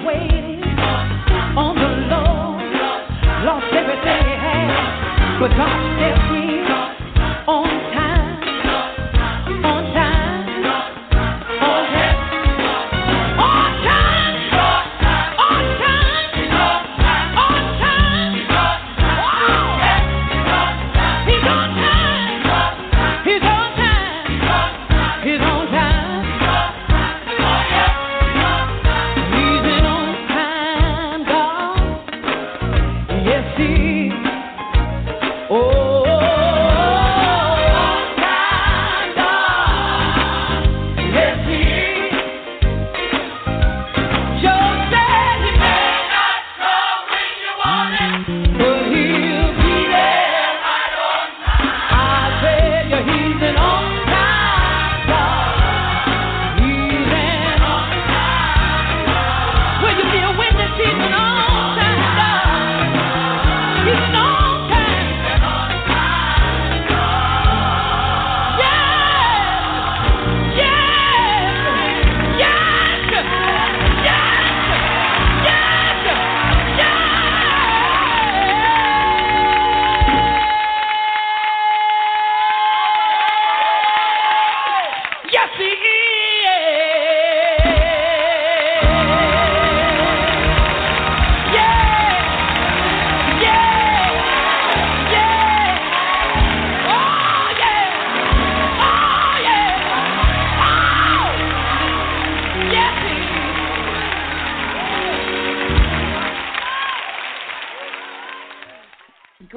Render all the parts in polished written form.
waited on the Lord, lost everything he had, but God stepped in on time, on time, on time, on time, on time, on time. Wow! He's on time. He's on time. He's on time. He's an on-time God. Yes, he is. Oh, on-time God. Yes, he is. Joe said he may not come when you want it, but he'll be there right on time. I tell you, he's an on-time God. He's an on-time God. Will you be a witness? He's an on-time God. He's an on-time. Yes, yes, yes, yes, yes, yes. Yes, he is. Yeah, yeah, yeah. Oh, yeah. Oh, yeah. Oh, yes, he is.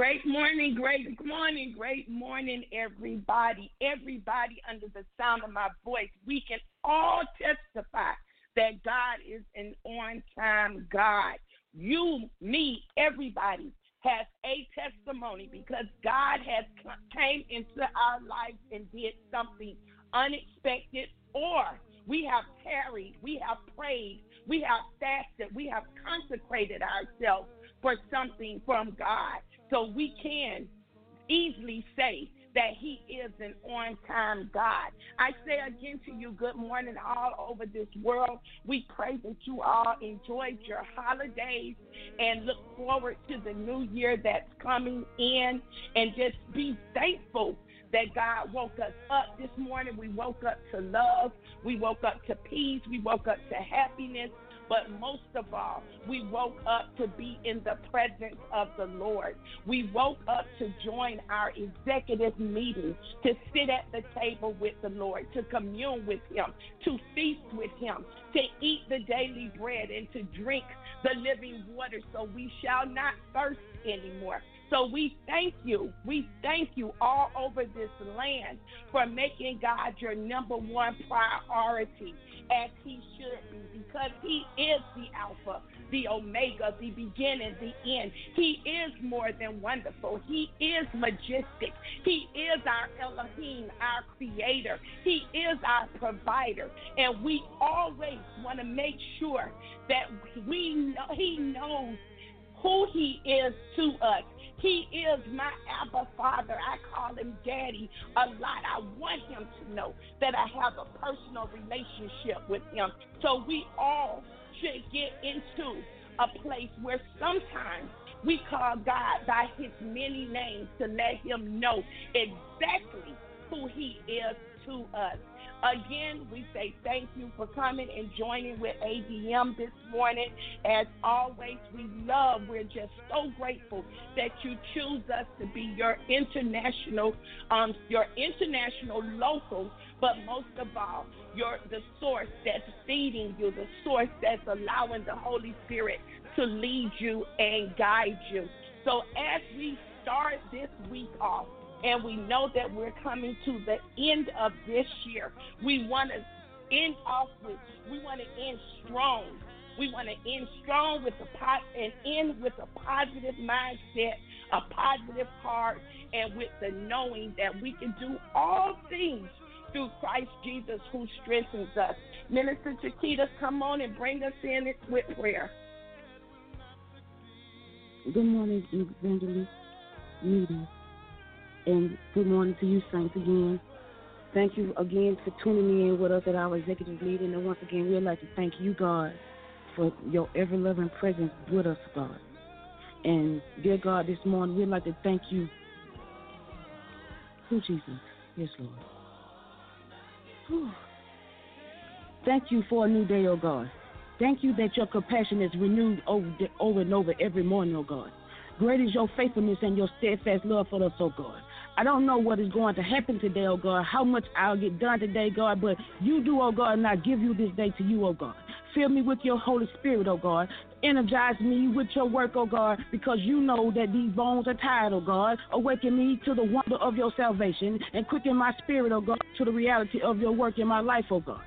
Great morning, everybody. Everybody under the sound of my voice, we can all testify that God is an on-time God. You, me, everybody has a testimony because God has came into our lives and did something unexpected, or we have tarried, we have prayed, we have fasted, we have consecrated ourselves for something from God. So we can easily say that he is an on-time God. I say again to you, good morning all over this world. We pray that you all enjoyed your holidays and look forward to the new year that's coming in, and just be thankful that God woke us up this morning. We woke up to love. We woke up to peace. We woke up to happiness. But most of all, we woke up to be in the presence of the Lord. We woke up to join our executive meeting, to sit at the table with the Lord, to commune with him, to feast with him, to eat the daily bread, and to drink the living water so we shall not thirst anymore. So we thank you. We thank you all over this land for making God your number one priority, as he should be, because he is the Alpha, the Omega, the beginning, the end. He is more than wonderful. He is majestic. He is our Elohim, our creator. He is our provider. And we always want to make sure that we know, he knows who he is to us. He is my Abba Father. I call him Daddy a lot. I want him to know that I have a personal relationship with him. So we all should get into a place where sometimes we call God by his many names to let him know exactly who he is to us. Again, we say thank you for coming and joining with ADM this morning. As always, we're just so grateful that you choose us to be your international, local, but most of all, the source that's feeding you, the source that's allowing the Holy Spirit to lead you and guide you. So as we start this week off, and we know that we're coming to the end of this year, we want to end strong. We want to end strong with and end with a positive mindset, a positive heart, and with the knowing that we can do all things through Christ Jesus who strengthens us. Minister Chiquita, come on and bring us in with prayer. Good morning, Evangelist Meeting. And good morning to you, Saints, again. Thank you again for tuning in with us at our executive meeting. And once again, we'd like to thank you, God, for your ever-loving presence with us, God. And, dear God, this morning we'd like to thank you. Oh, Jesus. Yes, Lord. Whew. Thank you for a new day, oh God. Thank you that your compassion is renewed over and over every morning, oh God. Great is your faithfulness and your steadfast love for us, oh God. I don't know what is going to happen today, oh God, how much I'll get done today, God, but you do, oh God, and I give you this day to you, oh God. Fill me with your Holy Spirit, oh God. Energize me with your work, oh God, because you know that these bones are tired, oh God. Awaken me to the wonder of your salvation and quicken my spirit, oh God, to the reality of your work in my life, oh God.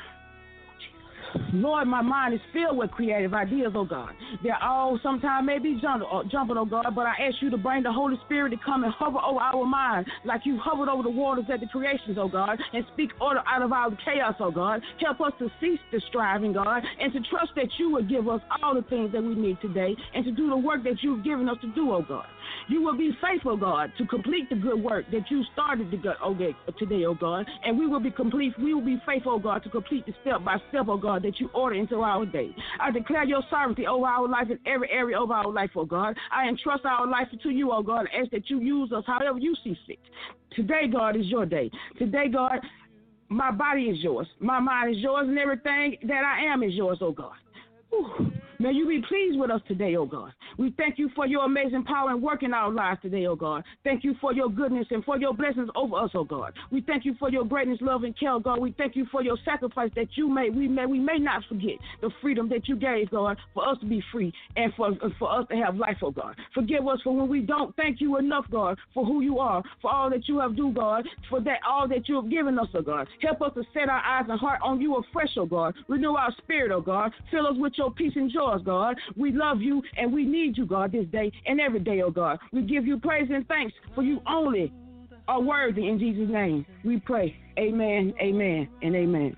Lord, my mind is filled with creative ideas, oh God. They're all sometimes may be jumping, oh God, but I ask you to bring the Holy Spirit to come and hover over our minds like you hovered over the waters at the creations, oh God, and speak order out of our chaos, oh God. Help us to cease the striving, God, and to trust that you will give us all the things that we need today and to do the work that you've given us to do, oh God. You will be faithful, God, to complete the good work that you started today, oh God, and we will be complete. We will be faithful, oh God, to complete the step by step, oh God, that you order into our day. I declare your sovereignty over our life in every area of our life, oh God. I entrust our life to you, oh God, and ask that you use us however you see fit. Today, God, is your day. Today, God, my body is yours. My mind is yours, and everything that I am is yours, oh God. Whew. May you be pleased with us today, oh God. We thank you for your amazing power and work in our lives today, oh God. Thank you for your goodness and for your blessings over us, oh God. We thank you for your greatness, love, and care, God. We thank you for your sacrifice that you made. We may not forget the freedom that you gave, God, for us to be free and for us to have life, oh God. Forgive us for when we don't thank you enough, God, for who you are, for all that you have done, God, for that all that you have given us, oh God. Help us to set our eyes and heart on you afresh, oh God. Renew our spirit, oh God. Fill us with your peace and joy, God. We love you and we need you, God, this day and every day, oh God. We give you praise and thanks for you only are worthy. In Jesus' name we pray. Amen, amen, and amen.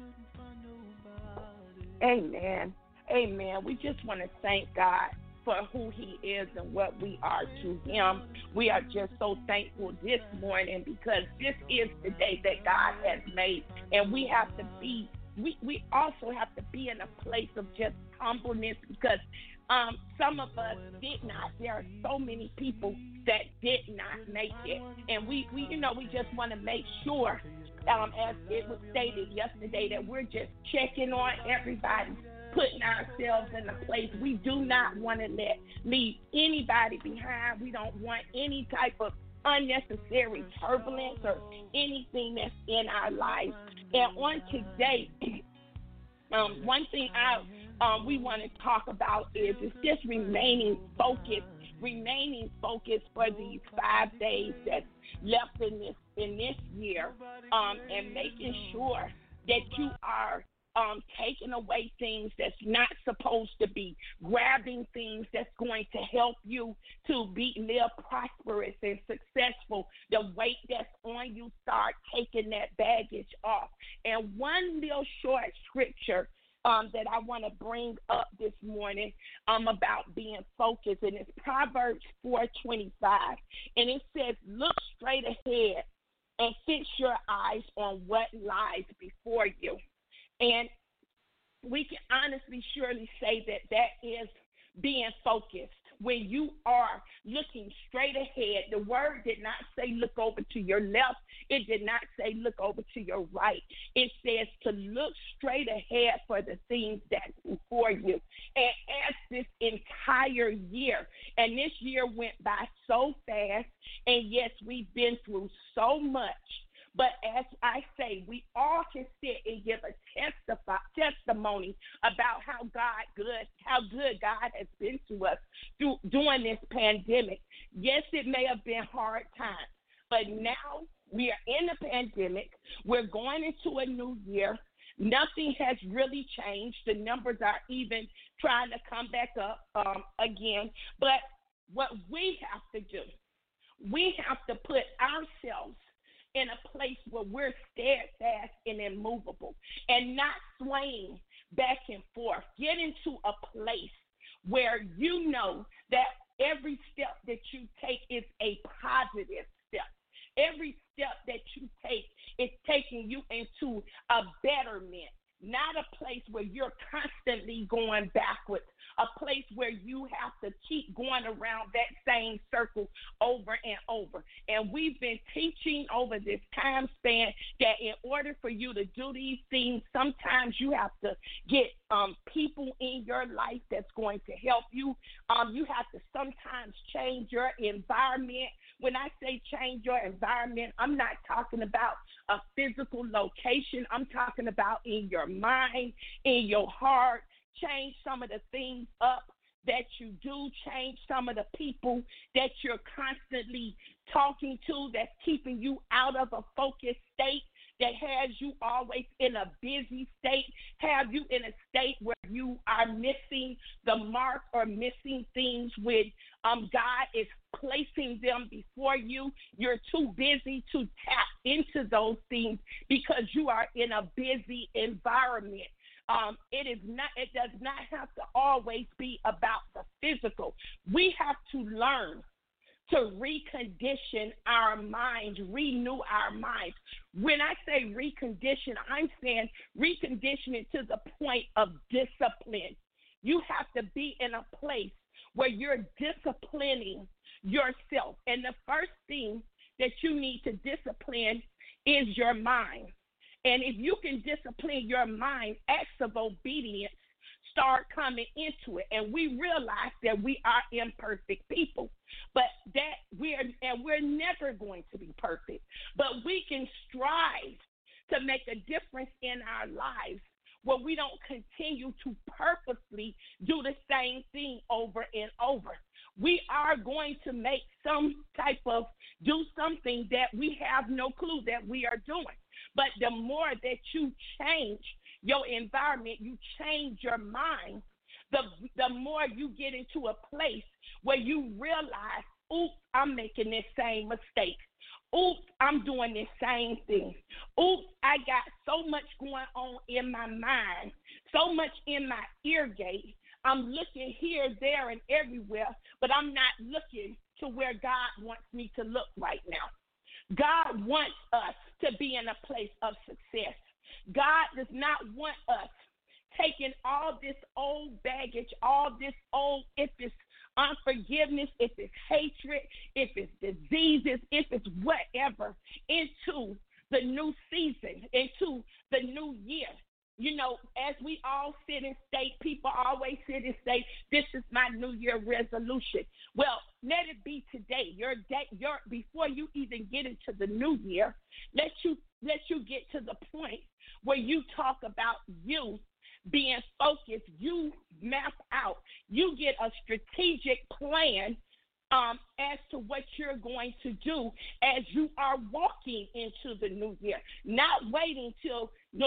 Amen. Amen. We just want to thank God for who he is and what we are to him. We are just so thankful this morning because this is the day that God has made, and we have to be we also have to be in a place of just humbleness because some of us did not. There are so many people that did not make it, and we just want to make sure, as it was stated yesterday, that we're just checking on everybody, putting ourselves in a place. We do not want to leave anybody behind. We don't want any type of unnecessary turbulence or anything that's in our lives. And on today, one thing we want to talk about is just remaining focused for these 5 days that's left in this year, and making sure that you are taking away things that's not supposed to be, grabbing things that's going to help you to live prosperous and successful. The weight that's on you, start taking that baggage off. And one little short scripture that I want to bring up this morning about being focused, and it's Proverbs 4:25, and it says, "Look straight ahead and fix your eyes on what lies before you." And we can honestly surely say that is being focused. When you are looking straight ahead, the word did not say look over to your left. It did not say look over to your right. It says to look straight ahead for the things that's before you. And as this entire year, and this year went by so fast, and yes, we've been through so much. But as I say, we all can sit and give a testimony about how good God has been to us during this pandemic. Yes, it may have been hard times, but now we are in a pandemic. We're going into a new year. Nothing has really changed. The numbers are even trying to come back up again. But what we have to do, we have to put ourselves in a place where we're steadfast and immovable and not swaying back and forth. Get into a place where you know that every step that you take is a positive step. Every step that you take is taking you into a betterment, not a place where you're constantly going backwards. place where you have to keep going around that same circle over and over. And we've been teaching over this time span that in order for you to do these things, sometimes you have to get people in your life that's going to help you. You have to sometimes change your environment. When I say change your environment, I'm not talking about a physical location. I'm talking about in your mind, in your heart. Change some of the things up that you do. Change some of the people that you're constantly talking to that's keeping you out of a focused state, that has you always in a busy state, have you in a state where you are missing the mark or missing things when God is placing them before you. You're too busy to tap into those things because you are in a busy environment. It does not have to always be about the physical. We have to learn to recondition our minds, renew our minds. When I say recondition, I'm saying recondition it to the point of discipline. You have to be in a place where you're disciplining yourself. And the first thing that you need to discipline is your mind. And if you can discipline your mind, acts of obedience start coming into it. And we realize that we are imperfect people, but that we're never going to be perfect. But we can strive to make a difference in our lives where we don't continue to purposely do the same thing over and over. We are going to make do something that we have no clue that we are doing. But the more that you change your environment, you change your mind, the more you get into a place where you realize, oops, I'm making this same mistake. Oops, I'm doing this same thing. Oops, I got so much going on in my mind, so much in my ear gate. I'm looking here, there, and everywhere, but I'm not looking to where God wants me to look right now. God wants us to be in a place of success. God does not want us taking all this old baggage, all this old, if it's unforgiveness, if it's hatred, if it's diseases, if it's whatever, into the new season, into the new year. You know, as we all sit and state, people always sit and say, this is my New Year resolution. Well, let it be today. Before you even get into the new year, let you get to the point where you talk about you being focused, you map out, you get a strategic plan as to what you're going to do as you are walking into the new year, not waiting till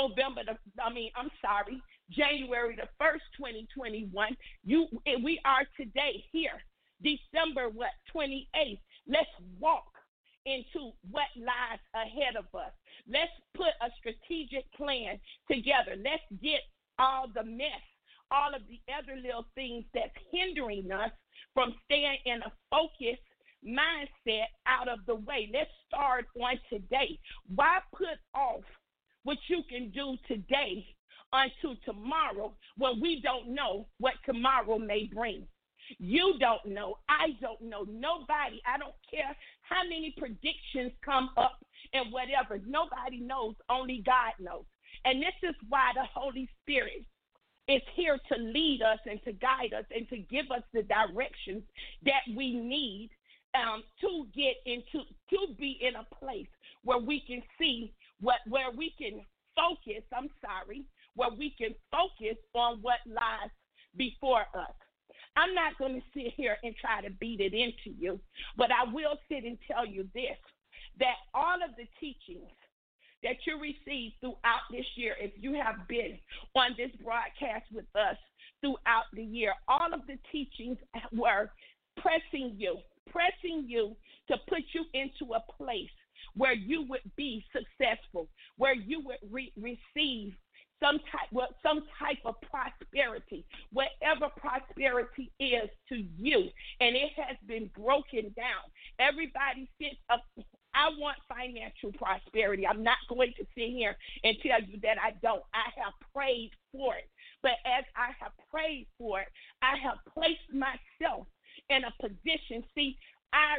January the 1st, 2021. We are today here, December 28th. Let's walk into what lies ahead of us. Let's put a strategic plan together. Let's get all the mess, all of the other little things that's hindering us from staying in a focused mindset out of the way. Let's start on today. Why put off what you can do today until tomorrow when we don't know what tomorrow may bring? You don't know. I don't know. Nobody. I don't care how many predictions come up and whatever. Nobody knows. Only God knows. And this is why the Holy Spirit is here to lead us and to guide us and to give us the directions that we need to be in a place where we can see where we can focus. Where we can focus on what lies before us. I'm not going to sit here and try to beat it into you, but I will sit and tell you this, that all of the teachings that you received throughout this year, if you have been on this broadcast with us throughout the year, all of the teachings were pressing you to put you into a place where you would be successful, where you would receive some type of prosperity, whatever prosperity is to you, and it has been broken down. Everybody sits up. I want financial prosperity. I'm not going to sit here and tell you that I don't. I have prayed for it. But as I have prayed for it, I have placed myself in a position. See, I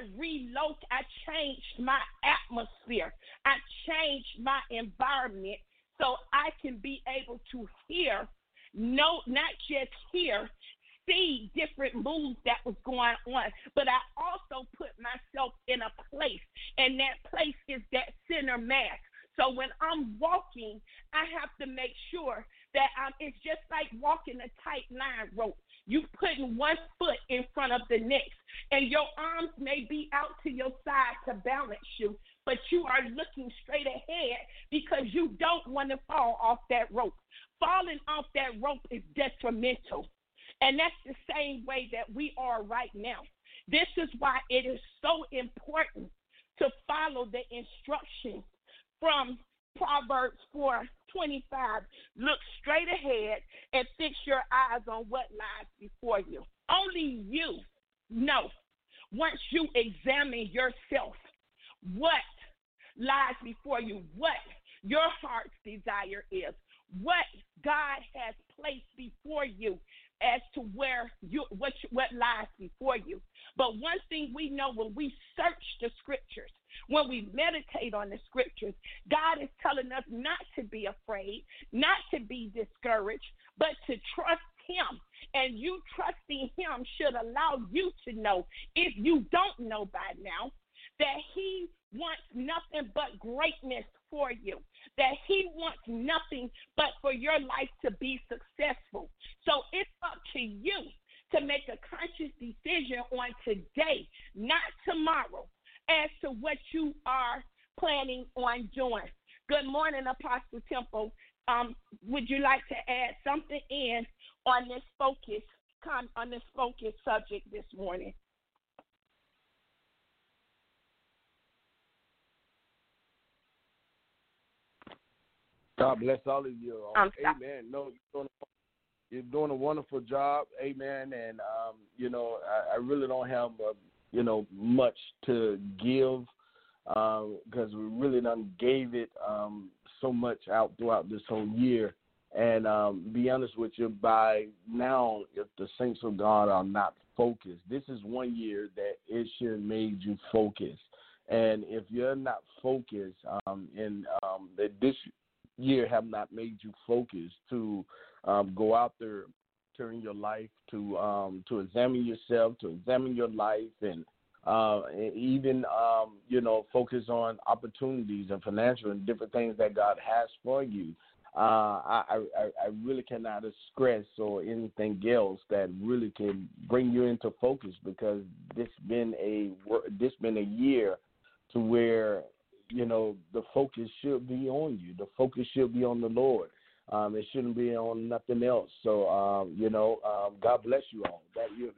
changed my atmosphere. I changed my environment so I can be able to hear, not just hear, see different moves that was going on, but I also put myself in a place, and that place is that center mass. So when I'm walking, I have to make sure that it's just like walking a tight line rope. You putting one foot in front of the next, and your arms may be out to your side to balance you, but you are looking straight ahead because you don't want to fall off that rope. Falling off that rope is detrimental. And that's the same way that we are right now. This is why it is so important to follow the instructions from Proverbs 4:25. Look straight ahead and fix your eyes on what lies before you. Only you know, once you examine yourself, what lies before you, what your heart's desire is, what God has placed before you as to what lies before you. But one thing we know, when we search the scriptures, when we meditate on the scriptures, God is telling us not to be afraid, not to be discouraged, but to trust him. And you trusting him should allow you to know, if you don't know by now, that he wants nothing but greatness for you, that he wants nothing but for your life to be successful. So it's up to you to make a conscious decision on today, not tomorrow, as to what you are planning on doing. Good morning, Apostle Temple. Would you like to add something in on this focus subject this morning? God bless all of you. Amen. No, you're doing a wonderful job. Amen. And, I really don't have, much to give because we really done gave it so much out throughout this whole year. And be honest with you, by now, if the saints of God are not focused, this is 1 year that it should have made you focus. And if you're not focused that this year have not made you focus to go out there during your life, to examine yourself, to examine your life, and even focus on opportunities and financial and different things that God has for you. I really cannot express or anything else that really can bring you into focus, because this been a year to where the focus should be on you. The focus should be on the Lord. It shouldn't be on nothing else. So, God bless you all. That year,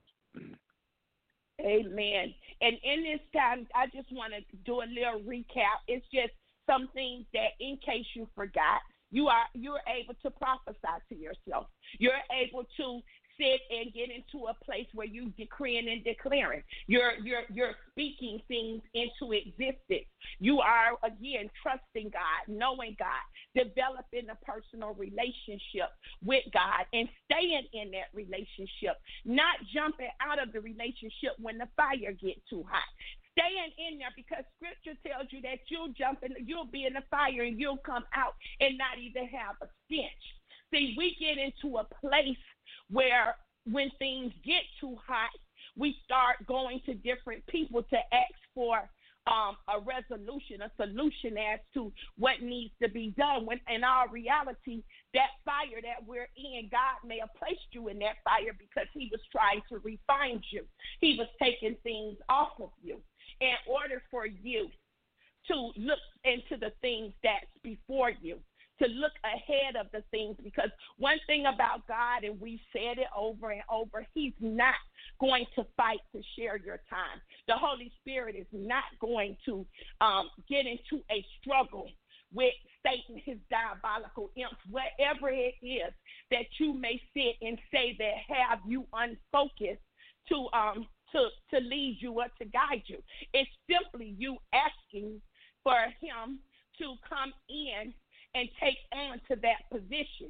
Amen. And in this time, I just want to do a little recap. It's just some things that, in case you forgot, you're able to prophesy to yourself. You're able to sit and get into a place where you decreeing and declaring. You're speaking things into existence. You are, again, trusting God, knowing God, developing a personal relationship with God, and staying in that relationship, not jumping out of the relationship when the fire gets too hot. Staying in there, because scripture tells you that you'll be in the fire and you'll come out and not even have a stench. See, we get into a place where when things get too hot, we start going to different people to ask for a resolution, a solution as to what needs to be done. When in our reality, that fire that we're in, God may have placed you in that fire because he was trying to refine you. He was taking things off of you in order for you to look into the things that's before you, to look ahead of the things. Because one thing about God, and we've said it over and over, he's not going to fight to share your time. The Holy Spirit is not going to get into a struggle with Satan, his diabolical imps, whatever it is that you may sit and say that have you unfocused to lead you or to guide you. It's simply you asking for him to come in and take on to that position.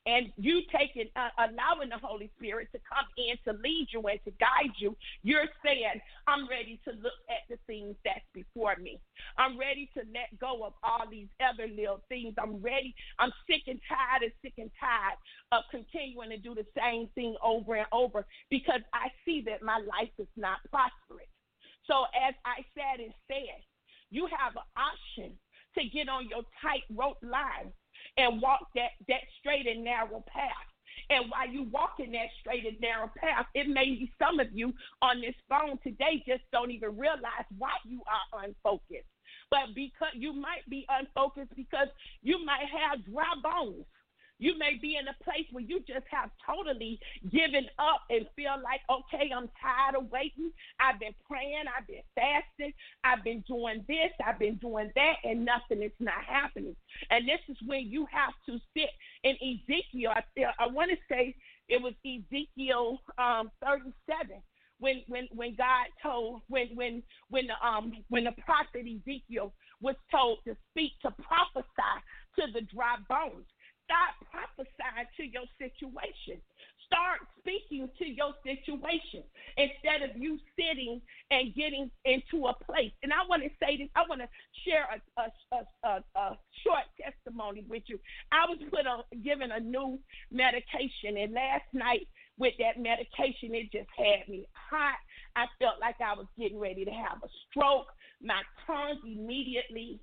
and you taking, allowing the Holy Spirit to come in to lead you and to guide you, you're saying, I'm ready to look at the things that's before me. I'm ready to let go of all these other little things. I'm ready. I'm sick and tired of continuing to do the same thing over and over because I see that my life is not prosperous. So as I said and said, you have an option to get on your tightrope line and walk that straight and narrow path. And while you walk in that straight and narrow path, it may be some of you on this phone today just don't even realize why you are unfocused. But because you might be unfocused because you might have dry bones. You may be in a place where you just have totally given up and feel like, okay, I'm tired of waiting. I've been praying. I've been fasting. I've been doing this. I've been doing that, and nothing is not happening. And this is when you have to sit in Ezekiel. I want to say it was Ezekiel 37. When God told when the prophet Ezekiel was told to speak, to prophesy to the dry bones. Start prophesying to your situation. Start speaking to your situation instead of you sitting and getting into a place. And I want to say this. I want to share a short testimony with you. I was given a new medication, and last night with that medication, it just had me hot. I felt like I was getting ready to have a stroke. My tongue immediately,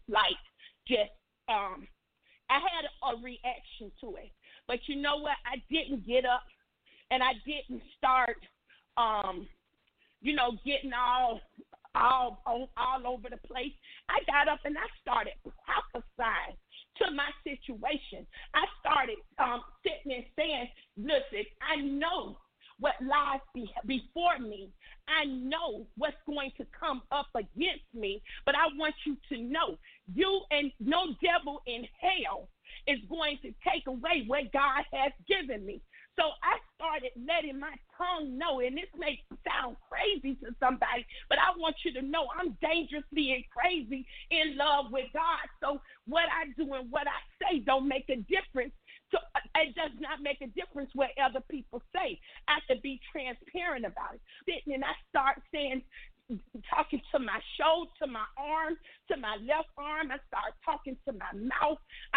I had a reaction to it. But you know what? I didn't get up and I didn't start, getting all over the place. I got up and I started prophesying to my situation. I started sitting and saying, listen, I know what lies before me. I know what's going to come up against me, but I want you to know, you and no devil in hell is going to take away what God has given me. So I started letting my tongue know, and this may sound crazy to somebody, but I want you to know I'm dangerously and crazy in love with God. So what I do and what I say don't make a difference. So it does not make a difference what other people say. I have to be transparent about it. And I start saying, talking to my shoulder, to my arm, to my left arm. I start talking to my mouth,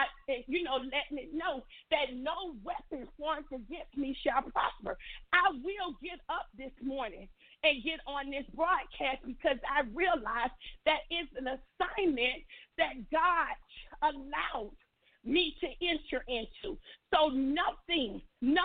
letting it know that no weapon formed against me shall prosper. I will get up this morning and get on this broadcast because I realize that it's an assignment that God allowed me to enter into. So nothing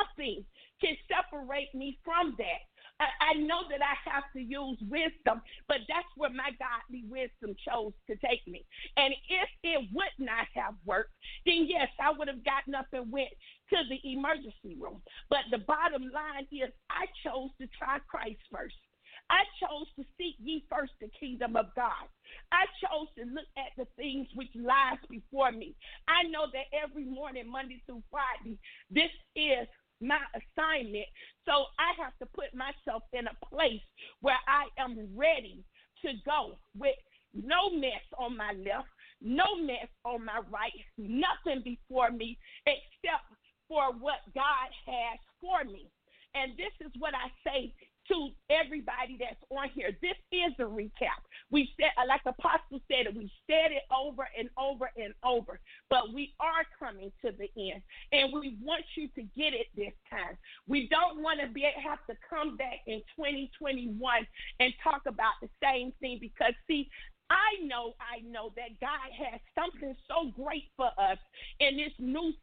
can separate me from that. I know that I have to use wisdom, but that's where my godly wisdom chose to take me. And if it would not have worked, then yes, I would have gotten up and went to the emergency room. But the bottom line is I chose to try Christ first. I chose to seek ye first the kingdom of God. I chose to look at the things which lies before me. I know that every morning, Monday through Friday, this is my assignment. So I have to put myself in a place where I am ready to go with no mess on my left, no mess on my right, nothing before me except for what God has for me. And this is what I say to everybody that's on here. This is a recap. We said, like Apostle said, we said it over and over and over, but we are coming to the end, and we want you to get it this time. We don't want to have to come back in 2021 and talk about the same thing because, see, I know that God has something so great for us in this new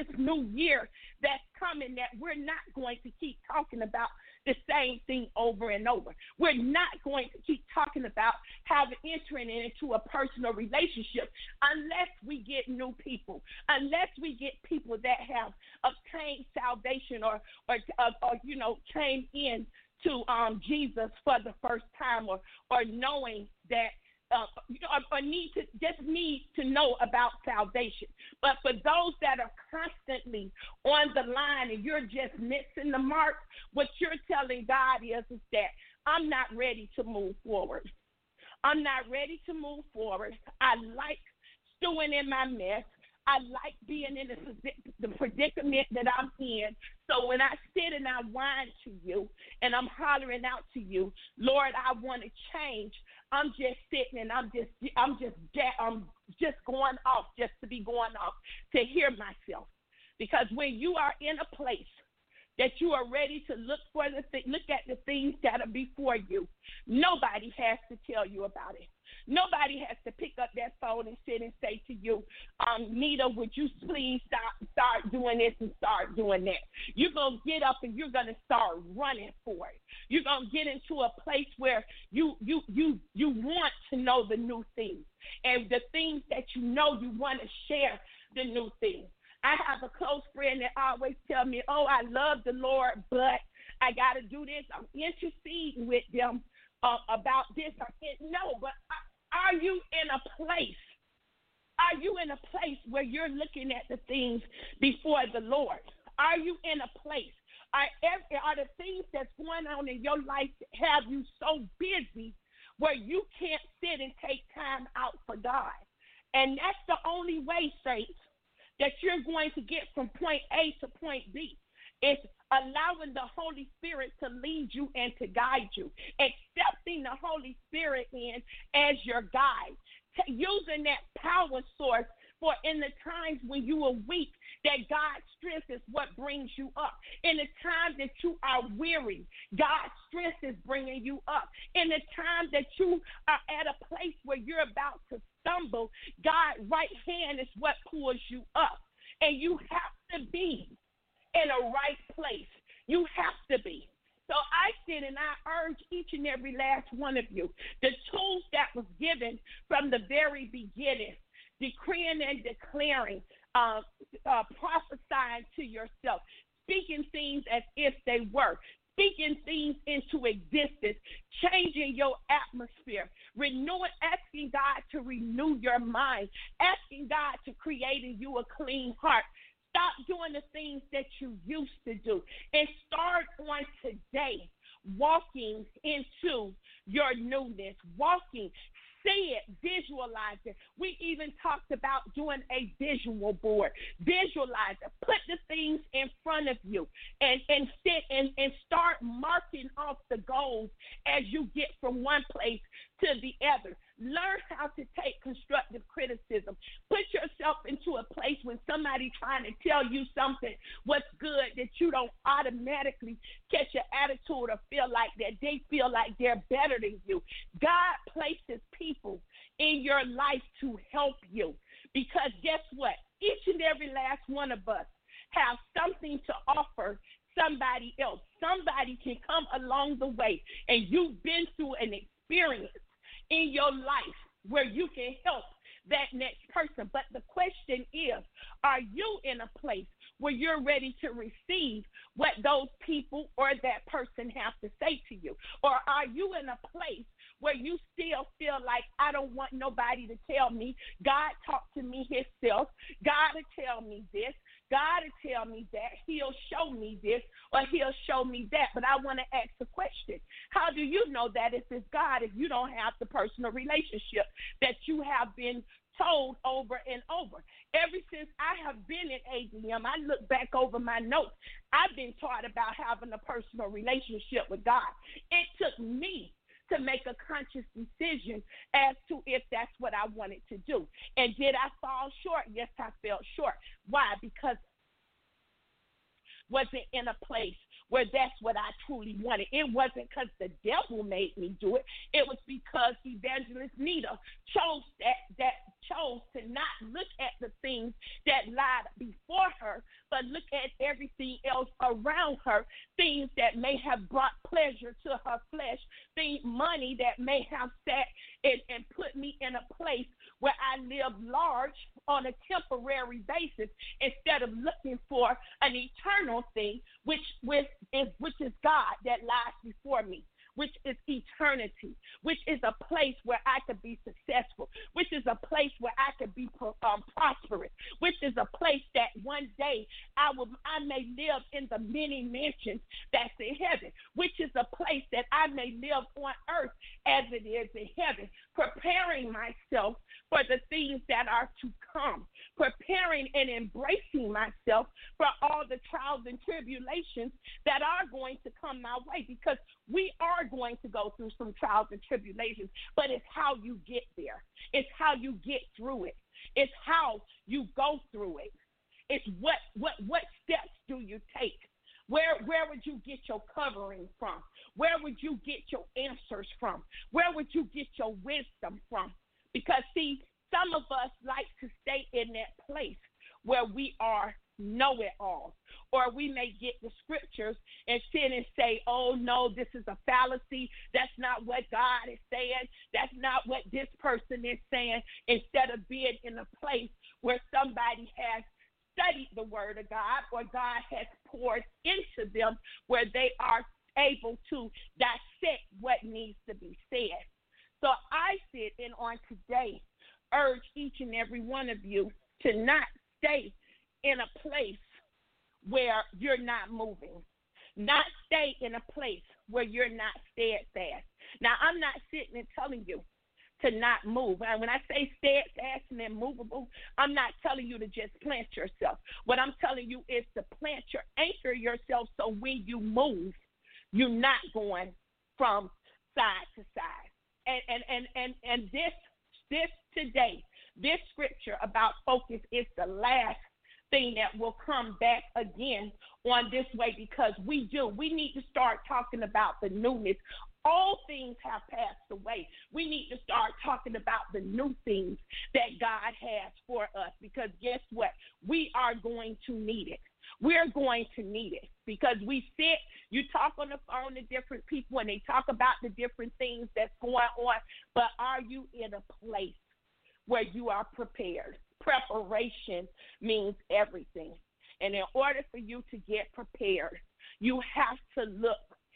year that's coming, that we're not going to keep talking about the same thing over and over. We're not going to keep talking about entering into a personal relationship unless we get new people, unless we get people that have obtained salvation or came in to Jesus for the first time, or knowing that or need to know about salvation. But for those that are constantly on the line and you're just missing the mark, what you're telling God is that I'm not ready to move forward. I'm not ready to move forward. I like stewing in my mess. I like being in the predicament that I'm in. So when I sit and I whine to you and I'm hollering out to you, Lord, I want to change. I'm just sitting and I'm just going off just to be going off to hear myself. Because when you are in a place that you are ready to look at the things that are before you, nobody has to tell you about it. Nobody has to pick up that phone and sit and say to you, Nita, would you please start doing this and start doing that? You're going to get up and you're going to start running for it. You're going to get into a place where you want to know the new things. And the things that you know, you want to share the new things. I have a close friend that always tell me, oh, I love the Lord, but I got to do this. I'm interceding with them about this. No, but are you in a place? Are you in a place where you're looking at the things before the Lord? Are you in a place? Are the things that's going on in your life have you so busy where you can't sit and take time out for God? And that's the only way, saints, that you're going to get from point A to point B. It's allowing the Holy Spirit to lead you and to guide you, accepting the Holy Spirit in as your guide, using that power source for in the times when you are weak, that God's strength is what brings you up. In the time that you are weary, God's strength is bringing you up. In the time that you are at a place where you're about to stumble, God's right hand is what pulls you up. And you have to be in a right place. You have to be. So I sit and I urge each and every last one of you, the tools that was given from the very beginning, decreeing and declaring, prophesying to yourself, speaking things as if they were, speaking things into existence, changing your atmosphere, renewing, asking God to renew your mind, asking God to create in you a clean heart. Stop doing the things that you used to do and start on today walking into your newness, walking. See it, visualize it. We even talked about doing a visual board. Visualize it. Put the things in front of you and sit and start marking off the goals as you get from one place to the other. Learn how to take constructive criticism. Put yourself into a place when somebody trying to tell you something what's good that you don't automatically catch an attitude or feel like that they feel like they're better than you. God places people in your life to help you because guess what? Each and every last one of us have something to offer somebody else. Somebody can come along the way and you've been through an experience in your life where you can help that next person. But the question is, are you in a place where you're ready to receive what those people or that person have to say to you? Or are you in a place where you still feel like, I don't want nobody to tell me? God talked to me himself. God will tell me this. God will tell me that. He'll show me this or he'll show me that. But I want to ask the question, how do you know that if it's God if you don't have the personal relationship that you have been told over and over? Ever since I have been in ADM, I look back over my notes. I've been taught about having a personal relationship with God. It took me to make a conscious decision as to if that's what I wanted to do. And did I fall short? Yes, I fell short. Why? Because wasn't in a place where that's what I truly wanted. It wasn't because the devil made me do it. It was because Evangelist Nita chose chose to not look at the things that lied before her, but look at everything else around her, things that may have brought pleasure to her flesh, money that may have sat and put me in a place where I live large on a temporary basis instead of looking for an eternal thing, which is God that lies before me, which is eternity, which is a place where I could be successful, which is a place where I could be prosperous, which is a place that one day I may live in the many mansions that's in heaven, which is a place that I may live on earth as it is in heaven, preparing myself for the things that are to come, preparing and embracing myself for all the trials and tribulations that are going to come my way, because we are going to go through some trials and tribulations, but it's how you get there. It's how you get through it. It's how you go through it. It's what steps do you take? Where would you get your covering from? Where would you get your answers from? Where would you get your wisdom from? Because, see, some of us like to stay in that place where we are know-it-all. Or we may get the scriptures and sit and say, oh, no, this is a fallacy. That's not what God is saying. That's not what this person is saying, instead of being in a place where somebody has studied the word of God, or God has poured into them where they are able to dissect what needs to be said. So I sit and on today urge each and every one of you to not stay in a place where you're not moving. Not stay in a place where you're not steadfast. Now, I'm not sitting and telling you to not move. And when I say steadfast and immovable, I'm not telling you to just plant yourself. What I'm telling you is to anchor yourself, so when you move, you're not going from side to side. And this today, this scripture about focus is the last thing that will come back again on this way, because we need to start talking about the newness. All things have passed away. We need to start talking about the new things that God has for us, because guess what? We are going to need it. We're going to need it, because you talk on the phone to different people and they talk about the different things that's going on, but are you in a place where you are prepared? Preparation means everything. And in order for you to get prepared, you have to look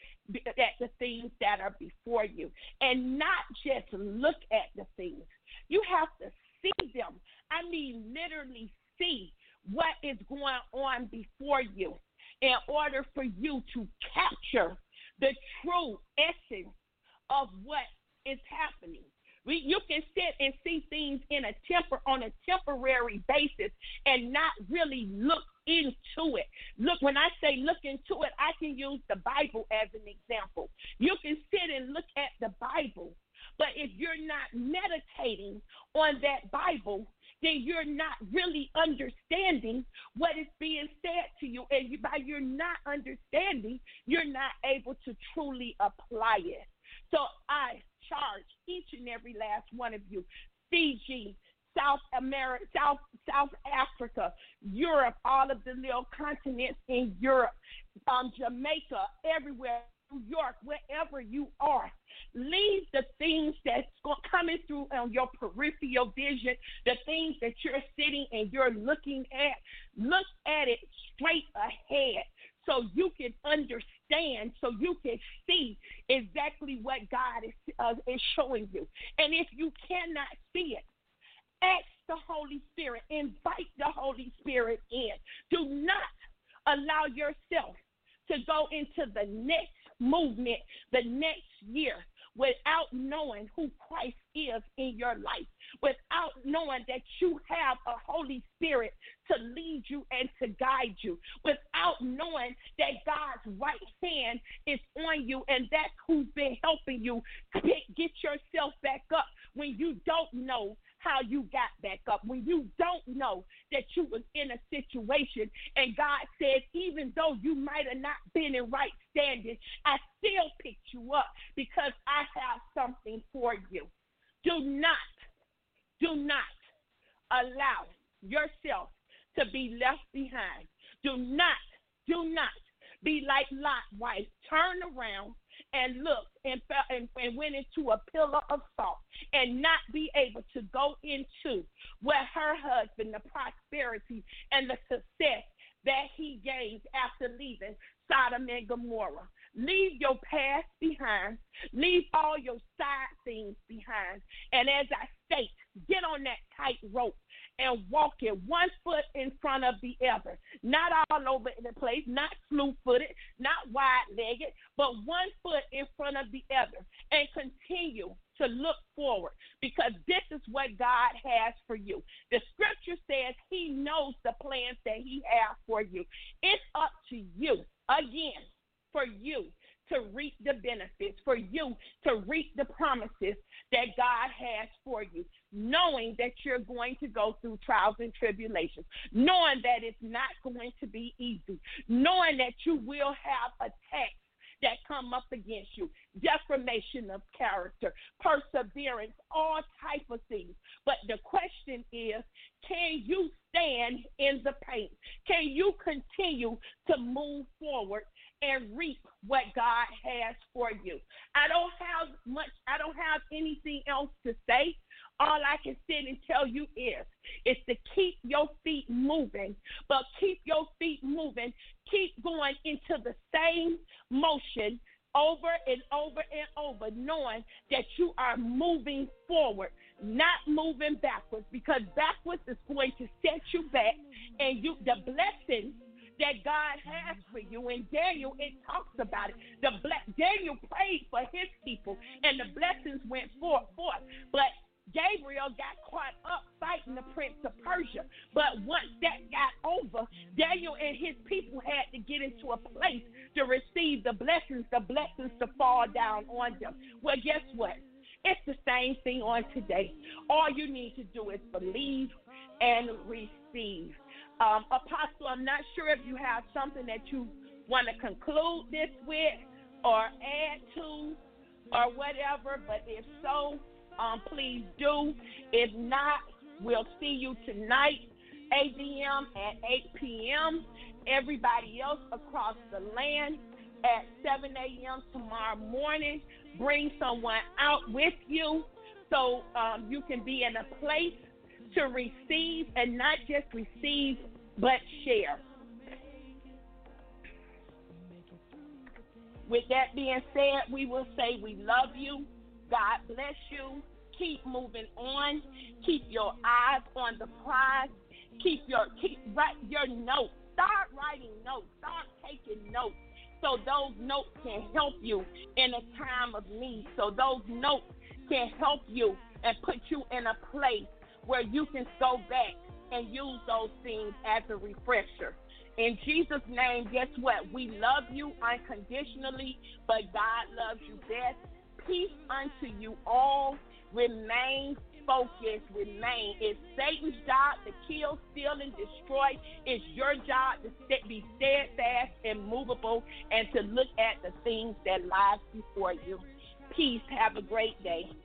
at the things that are before you, and not just look at the things. You have to see them. I mean, literally see what is going on before you in order for you to capture the true essence of what is happening. You can sit and see things on a temporary basis and not really look into it. Look, when I say look into it, I can use the Bible as an example. You can sit and look at the Bible, but if you're not meditating on that Bible, then you're not really understanding what is being said to you. And by you're not understanding, you're not able to truly apply it. So I charge each and every last one of you, Fiji, South America, South Africa, Europe, all of the little continents in Europe, Jamaica, everywhere, New York, wherever you are. Leave the things that's coming through on your peripheral vision, the things that you're sitting and you're looking at. Look at it straight ahead, so you can understand, so you can see exactly what God is showing you. And if you cannot see it, ask the Holy Spirit. Invite the Holy Spirit in. Do not allow yourself to go into the next movement, the next year, without knowing who Christ is in your life, without knowing that you have a Holy Spirit to lead you and to guide you, without knowing that God's right hand is on you, and that's who's been helping you get yourself back up when you don't know how you got back up, when you don't know that you was in a situation and God said, even though you might have not been in right standing, I still picked you up because I have something for you. Do not allow yourself to be left behind. Do not be like Lot's wife. Turn around and look and went into a pillar of salt, and not be able to go into where her husband, the prosperity and the success that he gained after leaving Sodom and Gomorrah. Leave your past behind. Leave all your side things behind. And as I state, get on that tight rope and walk it one foot in front of the other. Not all over the place, not slew-footed, not wide-legged, but one foot in front of the other and continue to look forward, because this is what God has for you. The scripture says he knows the plans that he has for you. It's up to you, again, for you to reap the benefits, for you to reap the promises that God has for you, knowing that you're going to go through trials and tribulations, knowing that it's not going to be easy, knowing that you will have attacks that come up against you, defamation of character, perseverance, all type of things. But the question is, can you stand in the pain? Can you continue to move forward and reap what God has for you? I don't have anything else to say. All I can sit and tell you is to keep your feet moving, but keep your feet moving. Keep going into the same motion over and over and over, knowing that you are moving forward, not moving backwards, because backwards is going to set you back, and the blessing that God has for you. In Daniel, it talks about it. Daniel prayed for his people, and the blessings went forth. But Gabriel got caught up fighting the prince of Persia. But once that got over, Daniel and his people had to get into a place to receive the blessings to fall down on them. Well, guess what? It's the same thing on today. All you need to do is believe and receive. Apostle, I'm not sure if you have something that you want to conclude this with or add to or whatever, but if so, please do. If not, we'll see you tonight, ADM at 8 p.m. Everybody else across the land at 7 a.m. tomorrow morning. Bring someone out with you so you can be in a place to receive, and not just receive, but share. With that being said, we will say we love you. God bless you. Keep moving on. Keep your eyes on the prize. Write your notes. Start writing notes. Start taking notes, so those notes can help you in a time of need. So those notes can help you and put you in a place where you can go back and use those things as a refresher. In Jesus' name, guess what? We love you unconditionally, but God loves you best. Peace unto you all. Remain focused. It's Satan's job to kill, steal, and destroy. It's your job to be steadfast and movable and to look at the things that lie before you. Peace. Have a great day.